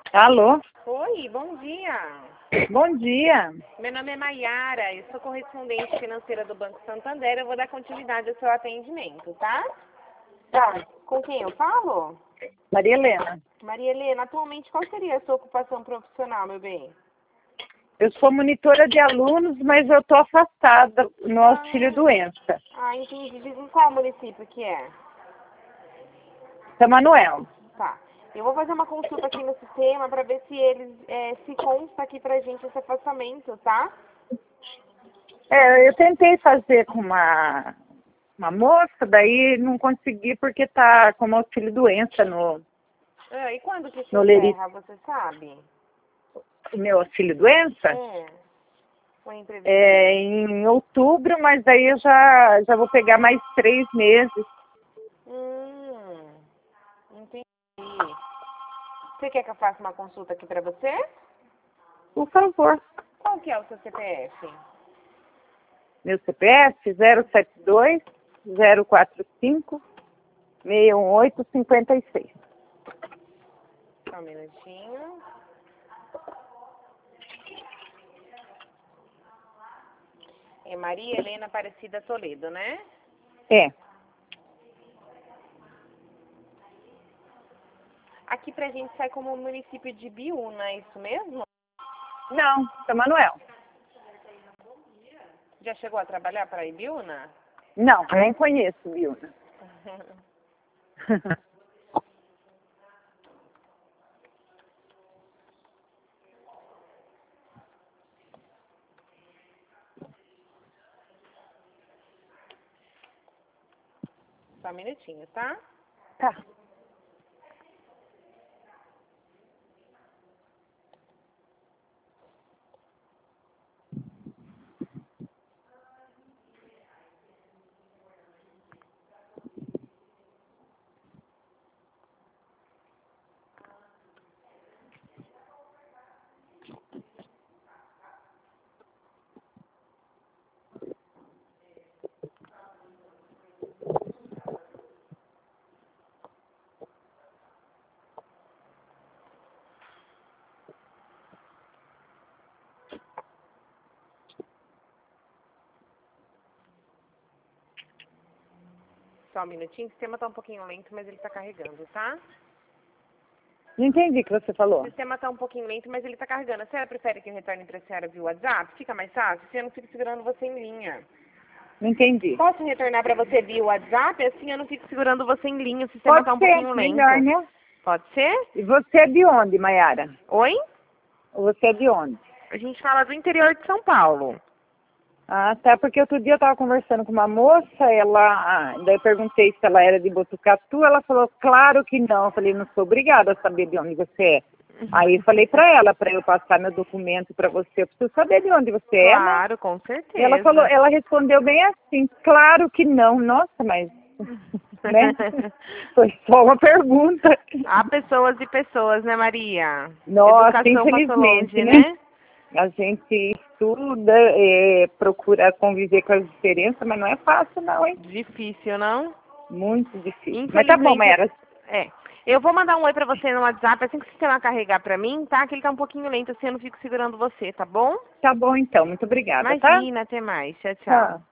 Alô? Oi, bom dia. Bom dia. Meu nome é Maiara, eu sou correspondente financeira do Banco Santander. Eu vou dar continuidade ao seu atendimento, tá? Tá. Com quem eu falo? Maria Helena. Maria Helena, atualmente qual seria a sua ocupação profissional, meu bem? Eu sou monitora de alunos, mas eu tô afastada no auxílio doença. Entendi. Diz em qual município que é? São Manuel. Tá. Eu vou fazer uma consulta aqui no sistema para ver se eles se consta aqui pra gente esse afastamento, tá? Eu tentei fazer com uma moça, daí não consegui porque tá como auxílio doença no E quando que se no Leri. encerra, você sabe? Meu auxílio doença? Foi imprevisto. Em outubro, mas daí eu já vou pegar mais 3 meses. Entendi. Você quer que eu faça uma consulta aqui pra você? Por favor. Qual que é o seu CPF? Meu CPF 072 045 618 56. Só um minutinho. É Maria Helena Aparecida Toledo, né? É. Aqui pra gente sai como município de Biúna, é isso mesmo? Não, São Manuel. Já chegou a trabalhar para Ibiúna? Não, eu nem conheço Biúna. Só um minutinho, tá? Tá. Só um minutinho. O sistema tá um pouquinho lento, mas ele tá carregando, tá? Não entendi o que você O falou. sistema tá um pouquinho lento, mas ele tá carregando. A senhora prefere que eu retorne pra senhora via WhatsApp? Fica mais fácil? Se eu não fico segurando você em linha. Não entendi. Posso retornar pra você via WhatsApp? Assim eu não fico segurando você em linha. O sistema Pode tá um ser, pouquinho lento. melhor, né? Pode ser? E você é de onde, Maiara? Oi? Você é de onde? A gente fala do interior de São Paulo. Ah, tá, porque outro dia eu tava conversando com uma moça, daí eu perguntei se ela era de Botucatu, ela falou, claro que não. Eu falei, não sou obrigada a saber de onde você é. Aí eu falei pra ela, pra eu passar meu documento pra você, eu preciso saber de onde você é, né? Claro, com certeza. E ela falou, ela respondeu bem assim, claro que não. Nossa, mas, né? Foi só uma pergunta. Há pessoas e pessoas, né, Maria? Nossa, Educação passou infelizmente, longe, né? né? A gente estuda, procura conviver com as diferenças, mas não é fácil não, hein? Difícil, não? Muito difícil. Mas tá bom, Infelizmente, Mayara. eu vou mandar um oi pra você no WhatsApp, assim que o sistema carregar pra mim, tá? Que ele tá um pouquinho lento, assim eu não fico segurando você, tá bom? Tá bom então, muito obrigada, tá? Imagina, até mais. Tchau, tchau. Tá.